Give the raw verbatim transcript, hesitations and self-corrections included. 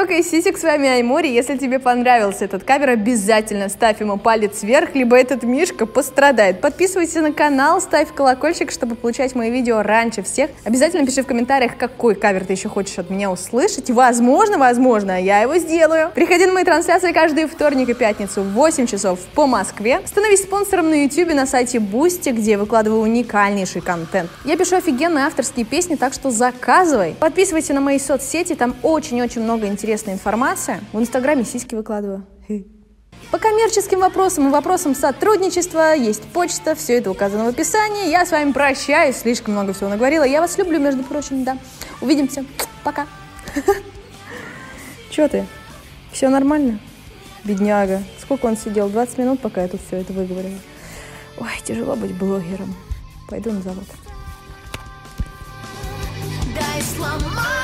Каверёк и Сисик, с вами Аймури. Если тебе понравился этот кавер, обязательно ставь ему палец вверх, либо этот мишка пострадает. Подписывайся на канал, ставь колокольчик, чтобы получать мои видео раньше всех. Обязательно пиши в комментариях, какой кавер ты еще хочешь от меня услышать. Возможно, возможно, я его сделаю. Приходи на мои трансляции каждый вторник и пятницу в восемь часов по Москве. Становись спонсором на ютубе на сайте Boosty, где я выкладываю уникальнейший контент. Я пишу офигенные авторские песни, так что заказывай. Подписывайся на мои соцсети, там очень-очень много интересной информации. В инстаграме сиськи выкладываю. По коммерческим вопросам и вопросам сотрудничества есть почта, все это указано в описании. Я с вами прощаюсь, слишком много всего наговорила. Я вас люблю, между прочим, да. Увидимся. Пока. Че ты? Все нормально? Бедняга. Сколько он сидел? двадцать минут, пока я тут все это выговорила. Ой, тяжело быть блогером. Пойду на завод. Дай сломать.